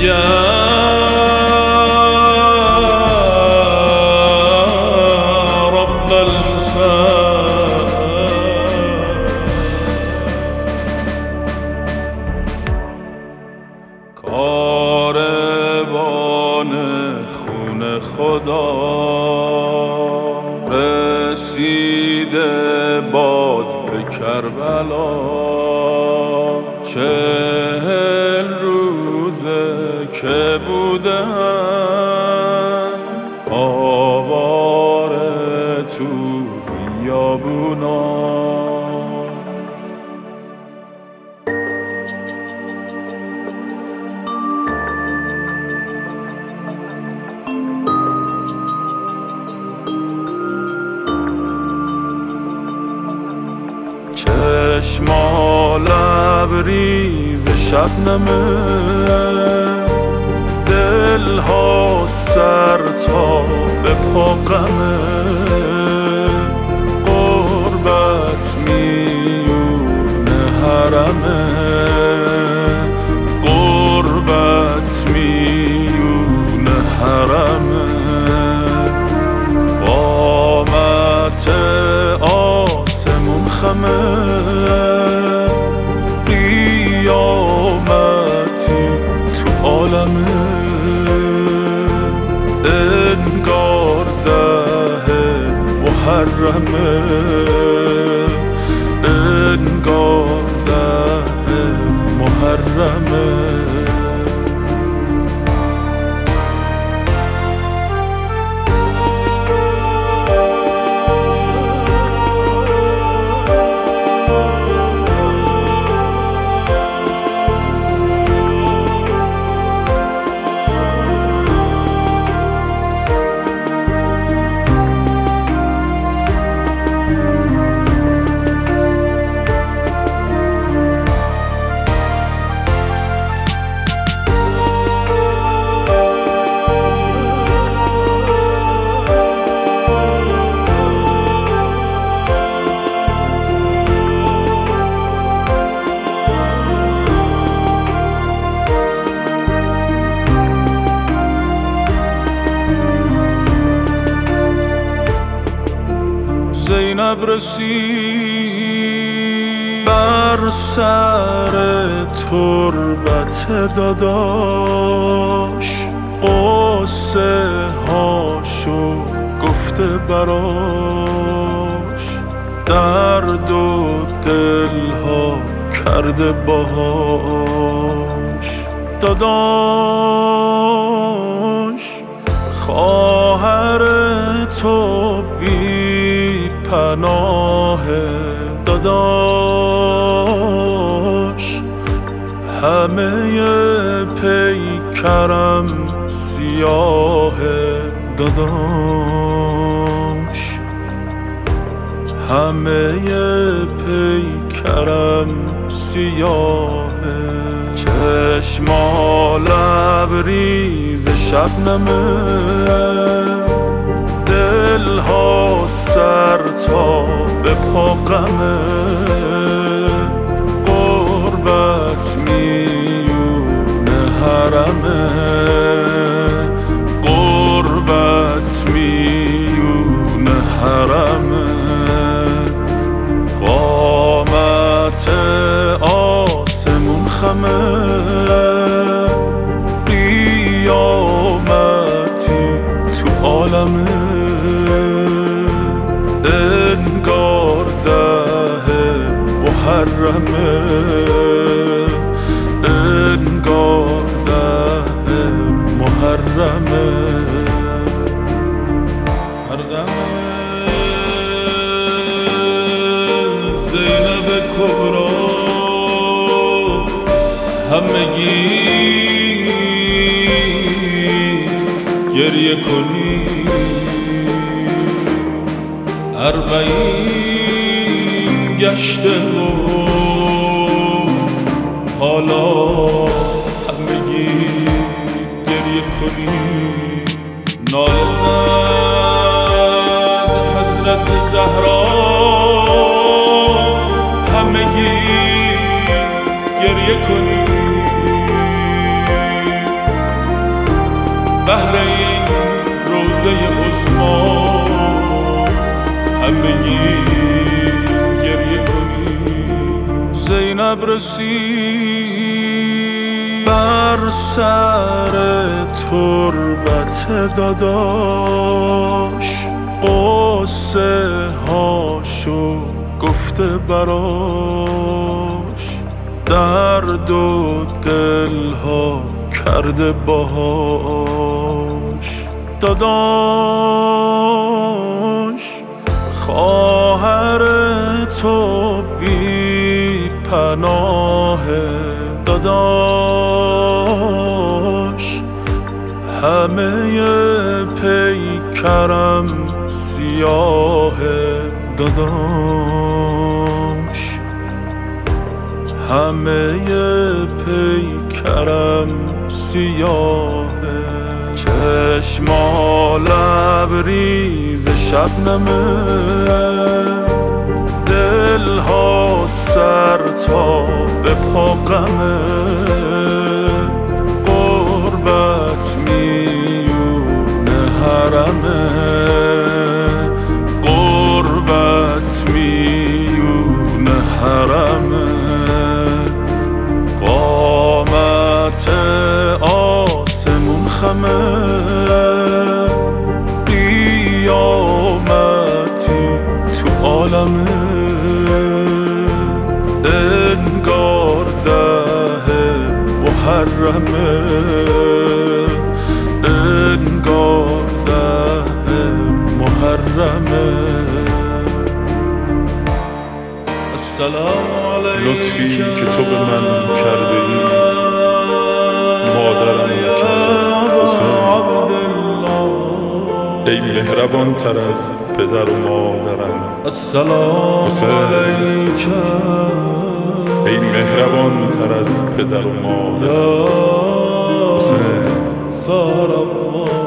رب المساء کاروان خون خدا رسیده باز به کربلا 40 روزه که بودم آواره تو بیابونا چشما لبریز شبنمه دلها سر تا به پا غمه غربت میونه حرمه غربت میونه حرمه قامت آسمون خمه قیامتی تو عالمه انگار 10 محرمه انگار 10 محرمه زینب رسید بر سر تربت داداش قصه هاشو گفته براش درد و دلها کرده باهاش داداش خواهر تو بی پناه داداش همه پیکرم سیاه داداش همه پیکرم سیاه چشما لبریز شبنمه دلها سر تا به پا غمه غربت میونه حرمه غربت میونه حرمه قامت آسمون خمه قیامتی تو عالمه انگار 10 محرمه انگار 10 محرمه زینب کبرا همگی گریه کنی 40 گشته و حالا همگی گریه کنی ناله زد حضرت زهرا همگی گریه کنی همگی گریه کنیم. زینب رسید بر سر تربت داداش، قصه هاشو گفته براش، درد و دلها کرده باهاش. داداش خواهر تو بی پناه، داداش همه پیکرم سیاه، داداش همه پیکرم سیاه. چشما لبریز شبنمه، دلها سر تا به پا غمه، غربت میونه حرمه، غربت میونه حرمه. قامت آسمون خمه، قیامتی تو عالمه، انگار ده محرمه، انگار ده محرمه. لطفی که تو به من کرده ای مادرم نکرد حسین، ای مهربان تر از پدر و مادرم حسین، ای مهربان تر از پدر و مادرم حسین.